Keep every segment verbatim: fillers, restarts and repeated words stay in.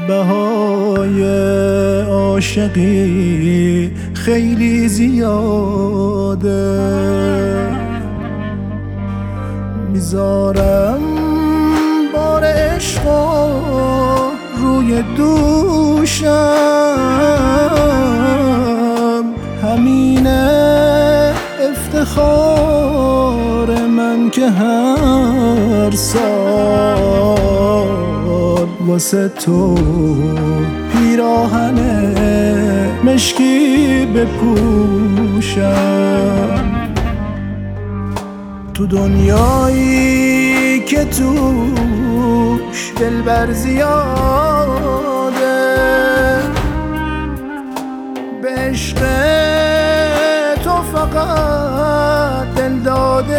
بهای عاشقی خیلی زیاده، میذارم بار عشقا روی دوشم، همینه افتخار من که هر سال واسه تو پیراهن مشکی بپوشم. تو دنیایی که توش دلبر زیاده، به عشق تو فقط دل داده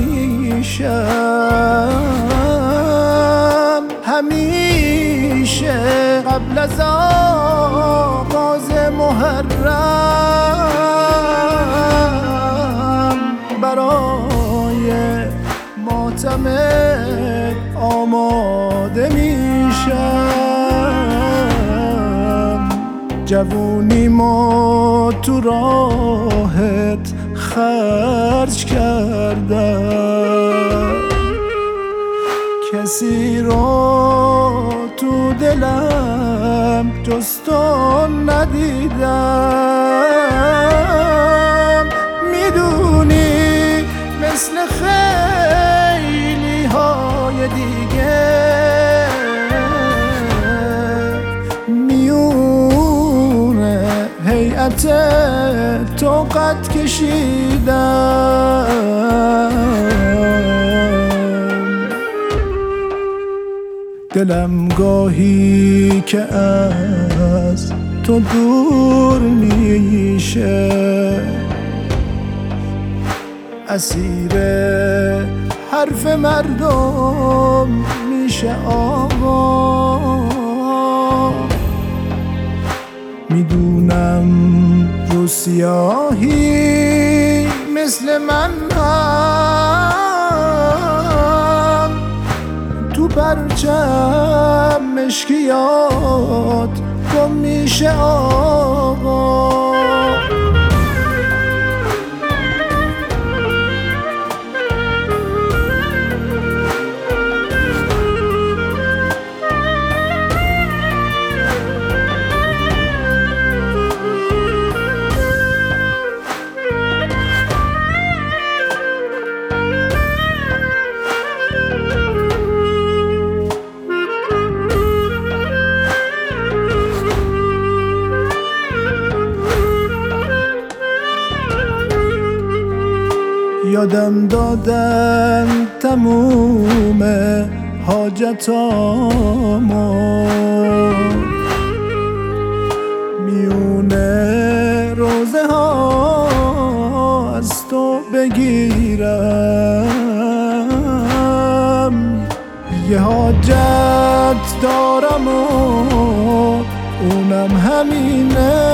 میشم. همیشه قبل از آغاز محرم برای ماتم آماده میشم. جوونی ما تو راهت خرج کردم، کسی رو تو دلم جز تو ندیدم. میدونی مثل خیلی های دیگه میونه هیئت تو قد کشیدم. دلم گاهی که از تو دور میشه، اسیر حرف مردم میشه. آقا میدونم رو سیاهی مثل من هم تو پرچم مشکیات گم میشه. آقا یادم دادن تموم حاجتامو، میونه روزه ها از تو بگیرم. یه حاجت دارم و اونم همینه،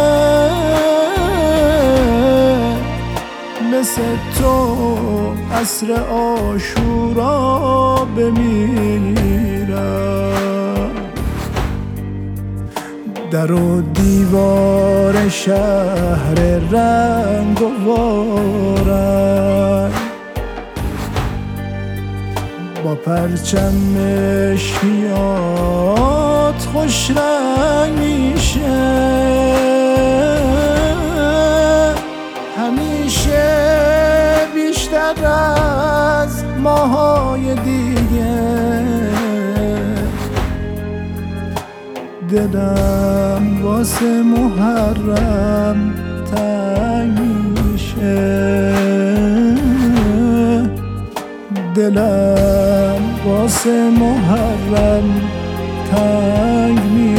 مثل تو عصر عاشورا بمیرم. در و دیوار شهر رنگ و وارن با پرچمش میاد خوش رنگ میشه. همیشه بیشتر از ماهای دیگه دلم واسه محرم تنگ میشه. دلم واسه محرم تنگ میشه.